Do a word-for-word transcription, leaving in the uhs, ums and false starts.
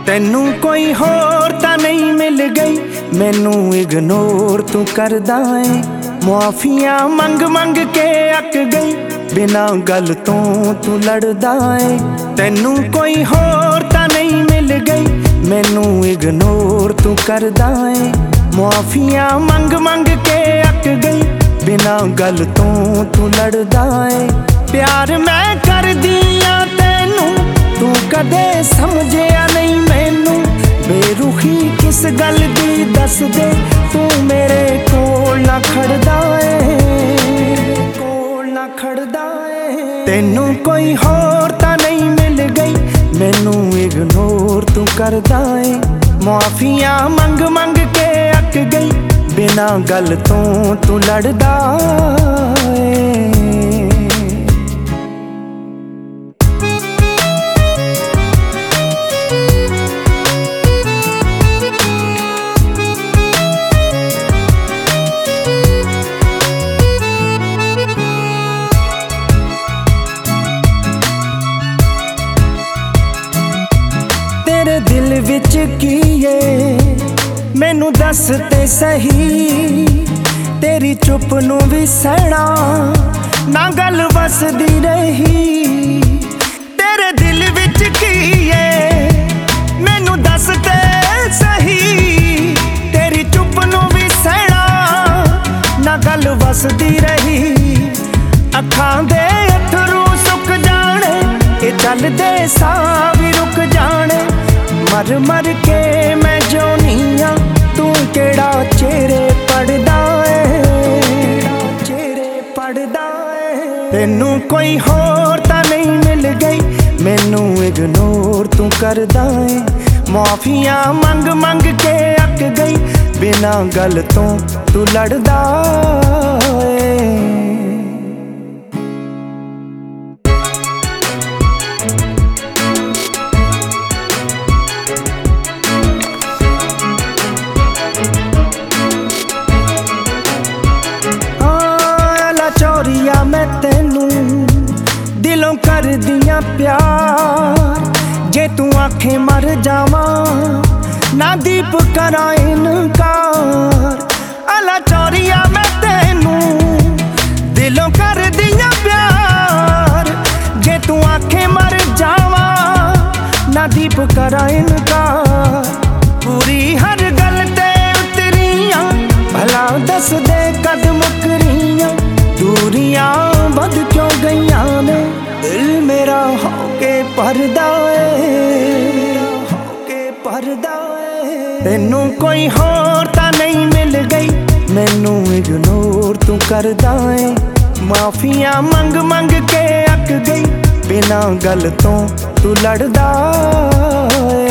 तैनू कोई होर तां नहीं मिल गई, मैनू इग्नोर तू करदा है। मुआफियां मंग मंग के अक गई, बिना गल तो तू लड़दा है। तैनू कोई होर तां नहीं मिल गई, मैनू इग्नोर तू करदा है। मुआफियां मंग मंग के अक गई, बिना गल तो तू लड़दा है। प्यार मैं करदियां तैनू, तू कदे समझिया नहीं मैनू। बेरुखी किस गल दी दस दे, तू मेरे कोल ना खड़दा है, कोल ना खड़दा है। तैनू कोई होर तां नहीं मिल गई, मैनू इग्नोर तू करदा है। मुआफियां मंग मंग के अक गई, बिना गल तो तू लड़दा है। तेरे दिल विच की है मैनू दस ते सही, तेरी चुप नू भी सहना ना गल वसदी रही। तेरे दिल विच की है मैनू दस ते सही, तेरी चुप नू भी सहना ना गल वसदी रही। अखां दे अथरू सुक जाने, ये चलदे साह भी रुक जाने। मर मर के मैं जोनिया, तू केड़ा चेहरे पढ़दा है, चेहरे पढ़दा है। तैनू कोई होर तां नहीं मिल गई, मैनू इग्नोर तू करदा है। मुआफियां मंग मंग के अक गई, बिना गल तो तू लड़दा है। चोरिया मैं तैनू दिलों कर दिया प्यार, जे तू आखे मर जावा ना दीप करा इनकार। अला चोरिया मैं तैनू दिलों कर दिया प्यार, जे तू आखे मर जावा ना दीप करा इनकार। पूरी हर गल ते उतरियां, भला दस दे कद मुकरियां। दूरियां बद क्यों गईयां ने, दिल मेरा होके भरदा है, होके भरदा है। तैनू कोई होर तां नहीं मिल गई, मैनू इग्नोर तू करदा है। माफियां मंग मंग के अक गई, बिना गल तो तू लड़दा है।